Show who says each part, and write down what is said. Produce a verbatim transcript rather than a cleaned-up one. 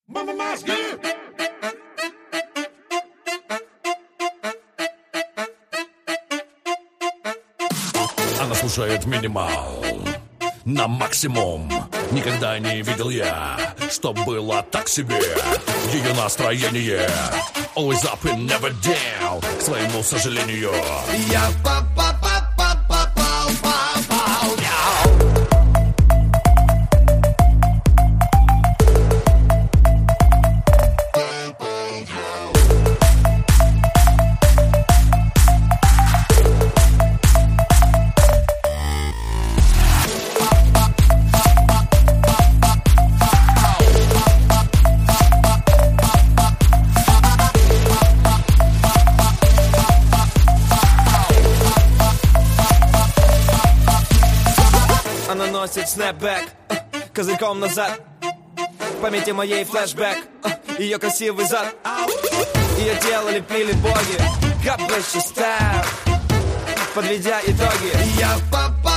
Speaker 1: Она слушает минимал на максимум. Никогда не видел я, что было так себе. Ее настроение always up and never down. К своему сожалению,
Speaker 2: я попал, попал, попал, попал.
Speaker 3: Она носит снэпбэк, э, козырьком назад. В памяти моей флешбэк, э, ее красивый зад. Ее тело лепили боги, God bless your style. Подведя итоги,
Speaker 2: я попал.